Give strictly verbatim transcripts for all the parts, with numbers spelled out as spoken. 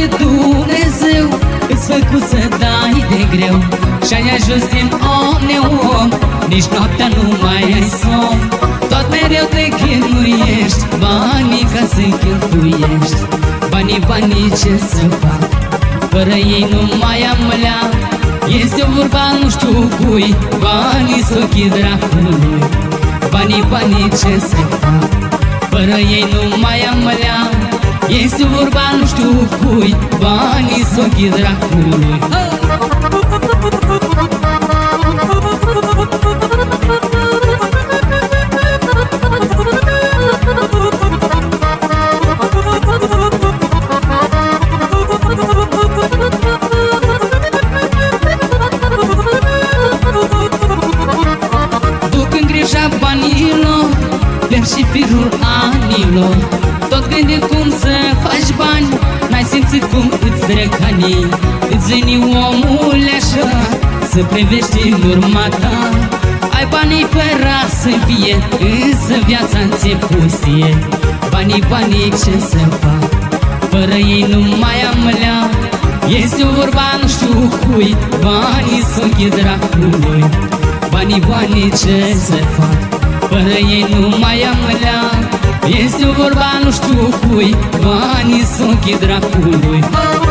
de Dumnezeu, îți făcut să dai de greu și-ai ajuns din om neom, nici noaptea nu mai ai somn. Tot mereu te chinuiești, banii ca să-i cheltuiești. Banii, banii, ce să fac? Fără ei nu mai am lea. Este vorba nu știu cui, banii s-o ochii dracului. Banii, banii, ce să fac? Fără ei nu mai am lea. Este vorba nu știu cui, banii s-o ochii dracului. Banilor, pierd și firul anilor. Tot gândi cum să faci bani, n-ai simțit cum îți trec anii. Îți veni omule așa, să privești în urma ta. Ai banii fără să fie, însă viața ți-e pustie. Banii, banii, ce să fac? Fără ei nu mai am lea. Este vorba nu știu cui, banii s-o ochii dracului. Banii, banii, ce să fac? Fără ei nu mai am lea. Este vorba nu știu cui, banii s-o ochii dracului.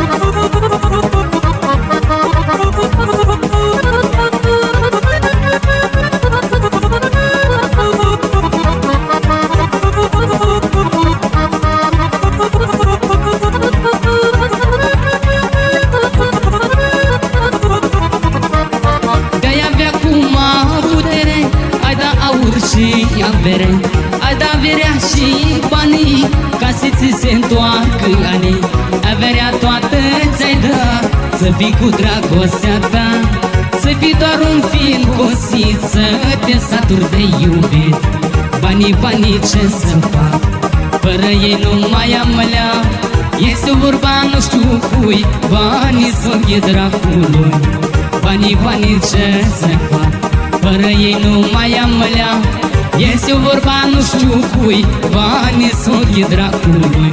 Și avere, ai da averea și banii, ca să ți se întoarcă anii. Averea toată ți-ai da, să fii cu dragostea ta, să fii doar un film cosit, să te saturi de iubit. Banii, banii, ce să fac? Fără ei nu mai am lea. Este vorba nu știu cui, banii s-o ochii dracului. Banii, banii, ce să fac? Fără ei nu mai am lea. Este vorba nu știu cui, banii s-o ochii dracului.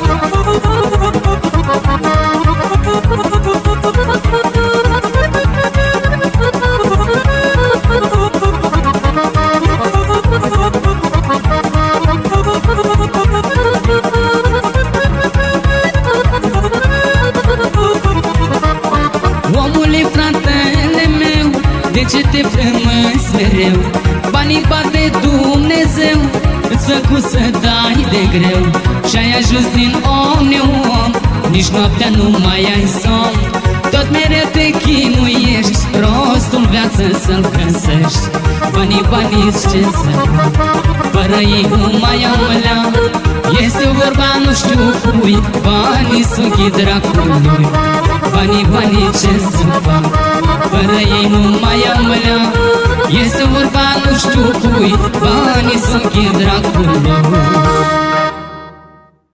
Omule, fratele meu, de ce te frămânți mereu? Banii bate Dumnezeu, îți făcut să dai de greu și-ai ajuns din om neom, nici noaptea nu mai ai somn. Tot mereu te chinuiești, rostul viață să-l găsești. Banii, banii, ce să fac? Fără ei nu mai am lea. Este vorba nu știu cui, banii s-o ochii dracului. Banii, banii, ce să fac? Fără ei nu mai am lea. Este vorba nu știu cui, banii s-o ochii dracului.